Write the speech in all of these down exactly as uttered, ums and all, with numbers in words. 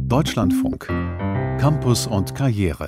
Deutschlandfunk. Campus und Karriere.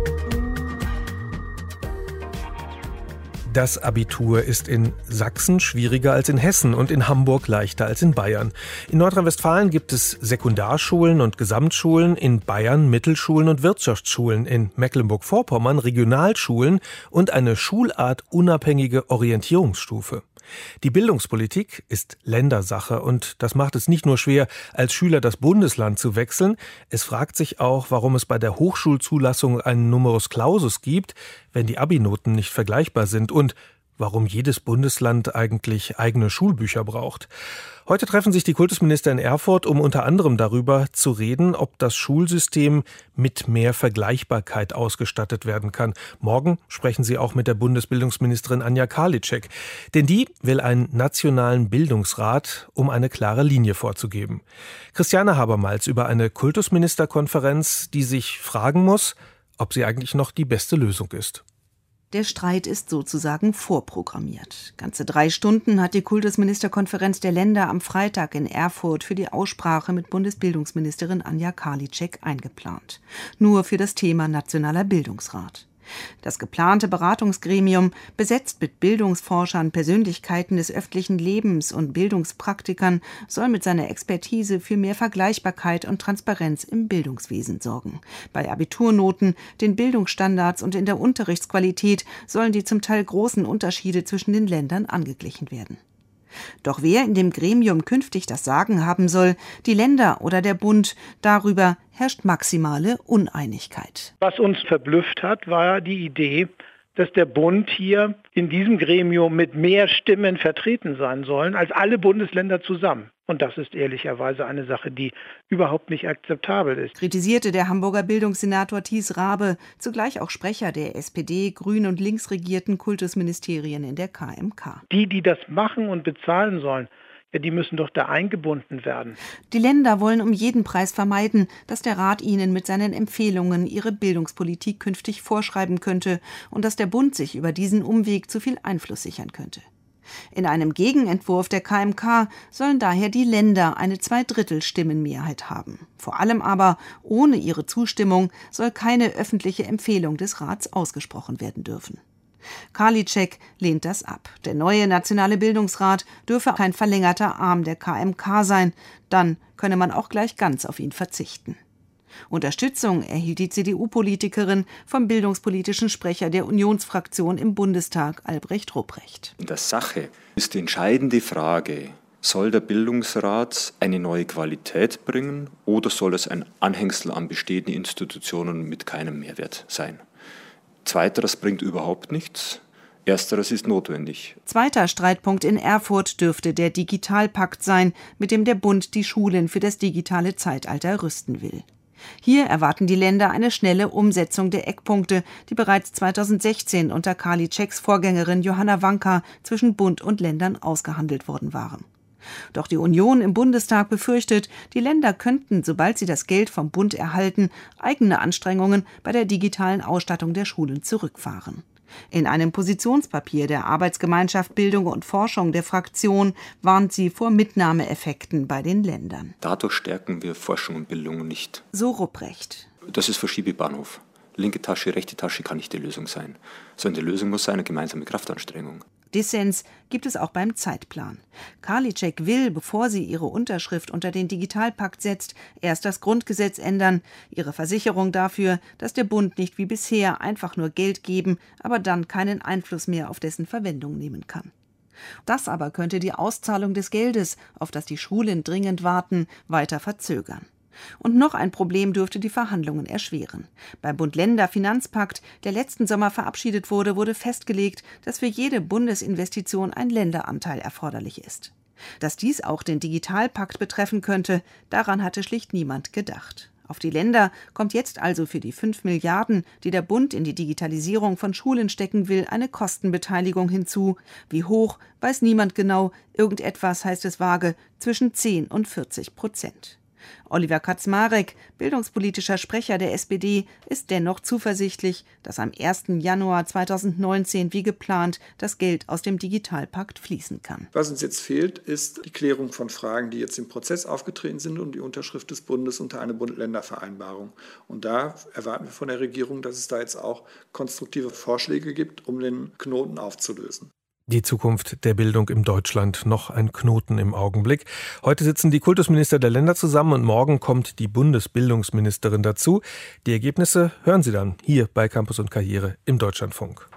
Das Abitur ist in Sachsen schwieriger als in Hessen und in Hamburg leichter als in Bayern. In Nordrhein-Westfalen gibt es Sekundarschulen und Gesamtschulen, in Bayern Mittelschulen und Wirtschaftsschulen, in Mecklenburg-Vorpommern Regionalschulen und eine schulartunabhängige Orientierungsstufe. Die Bildungspolitik ist Ländersache und das macht es nicht nur schwer, als Schüler das Bundesland zu wechseln. Es fragt sich auch, warum es bei der Hochschulzulassung einen Numerus Clausus gibt, wenn die Abi-Noten nicht vergleichbar sind und warum jedes Bundesland eigentlich eigene Schulbücher braucht. Heute treffen sich die Kultusminister in Erfurt, um unter anderem darüber zu reden, ob das Schulsystem mit mehr Vergleichbarkeit ausgestattet werden kann. Morgen sprechen sie auch mit der Bundesbildungsministerin Anja Karliczek. Denn die will einen nationalen Bildungsrat, um eine klare Linie vorzugeben. Christiane Habermals über eine Kultusministerkonferenz, die sich fragen muss, ob sie eigentlich noch die beste Lösung ist. Der Streit ist sozusagen vorprogrammiert. Ganze drei Stunden hat die Kultusministerkonferenz der Länder am Freitag in Erfurt für die Aussprache mit Bundesbildungsministerin Anja Karliczek eingeplant. Nur für das Thema Nationaler Bildungsrat. Das geplante Beratungsgremium, besetzt mit Bildungsforschern, Persönlichkeiten des öffentlichen Lebens und Bildungspraktikern, soll mit seiner Expertise für mehr Vergleichbarkeit und Transparenz im Bildungswesen sorgen. Bei Abiturnoten, den Bildungsstandards und in der Unterrichtsqualität sollen die zum Teil großen Unterschiede zwischen den Ländern angeglichen werden. Doch wer in dem Gremium künftig das Sagen haben soll, die Länder oder der Bund, darüber herrscht maximale Uneinigkeit. Was uns verblüfft hat, war die Idee, dass der Bund hier in diesem Gremium mit mehr Stimmen vertreten sein sollen als alle Bundesländer zusammen. Und das ist ehrlicherweise eine Sache, die überhaupt nicht akzeptabel ist. Kritisierte der Hamburger Bildungssenator Thies Rabe, zugleich auch Sprecher der S P D, Grün- und links regierten Kultusministerien in der K M K. Die, die das machen und bezahlen sollen, ja, die müssen doch da eingebunden werden. Die Länder wollen um jeden Preis vermeiden, dass der Rat ihnen mit seinen Empfehlungen ihre Bildungspolitik künftig vorschreiben könnte und dass der Bund sich über diesen Umweg zu viel Einfluss sichern könnte. In einem Gegenentwurf der K M K sollen daher die Länder eine Zweidrittel-Stimmenmehrheit haben. Vor allem aber, ohne ihre Zustimmung, soll keine öffentliche Empfehlung des Rats ausgesprochen werden dürfen. Karliczek lehnt das ab. Der neue Nationale Bildungsrat dürfe kein verlängerter Arm der K M K sein, dann könne man auch gleich ganz auf ihn verzichten. Unterstützung erhielt die C D U-Politikerin vom bildungspolitischen Sprecher der Unionsfraktion im Bundestag, Albrecht Rupprecht. In der Sache ist die entscheidende Frage, soll der Bildungsrat eine neue Qualität bringen oder soll es ein Anhängsel an bestehende Institutionen mit keinem Mehrwert sein? Zweiteres bringt überhaupt nichts. Ersteres ist notwendig. Zweiter Streitpunkt in Erfurt dürfte der Digitalpakt sein, mit dem der Bund die Schulen für das digitale Zeitalter rüsten will. Hier erwarten die Länder eine schnelle Umsetzung der Eckpunkte, die bereits zweitausendsechzehn unter Karliczeks Vorgängerin Johanna Wanka zwischen Bund und Ländern ausgehandelt worden waren. Doch die Union im Bundestag befürchtet, die Länder könnten, sobald sie das Geld vom Bund erhalten, eigene Anstrengungen bei der digitalen Ausstattung der Schulen zurückfahren. In einem Positionspapier der Arbeitsgemeinschaft Bildung und Forschung der Fraktion warnt sie vor Mitnahmeeffekten bei den Ländern. Dadurch stärken wir Forschung und Bildung nicht. So Rupprecht. Das ist Verschiebebahnhof. Linke Tasche, rechte Tasche kann nicht die Lösung sein. Sondern die Lösung muss sein eine gemeinsame Kraftanstrengung. Dissens gibt es auch beim Zeitplan. Karliczek will, bevor sie ihre Unterschrift unter den Digitalpakt setzt, erst das Grundgesetz ändern. Ihre Versicherung dafür, dass der Bund nicht wie bisher einfach nur Geld geben, aber dann keinen Einfluss mehr auf dessen Verwendung nehmen kann. Das aber könnte die Auszahlung des Geldes, auf das die Schulen dringend warten, weiter verzögern. Und noch ein Problem dürfte die Verhandlungen erschweren. Beim Bund-Länder-Finanzpakt, der letzten Sommer verabschiedet wurde, wurde festgelegt, dass für jede Bundesinvestition ein Länderanteil erforderlich ist. Dass dies auch den Digitalpakt betreffen könnte, daran hatte schlicht niemand gedacht. Auf die Länder kommt jetzt also für die fünf Milliarden, die der Bund in die Digitalisierung von Schulen stecken will, eine Kostenbeteiligung hinzu. Wie hoch, weiß niemand genau. Irgendetwas, heißt es vage, zwischen zehn und vierzig Prozent. Oliver Kaczmarek, bildungspolitischer Sprecher der S P D, ist dennoch zuversichtlich, dass am ersten Januar zweitausendneunzehn wie geplant das Geld aus dem Digitalpakt fließen kann. Was uns jetzt fehlt, ist die Klärung von Fragen, die jetzt im Prozess aufgetreten sind und die Unterschrift des Bundes unter eine Bund-Länder-Vereinbarung. Und da erwarten wir von der Regierung, dass es da jetzt auch konstruktive Vorschläge gibt, um den Knoten aufzulösen. Die Zukunft der Bildung in Deutschland, noch ein Knoten im Augenblick. Heute sitzen die Kultusminister der Länder zusammen und morgen kommt die Bundesbildungsministerin dazu. Die Ergebnisse hören Sie dann hier bei Campus und Karriere im Deutschlandfunk.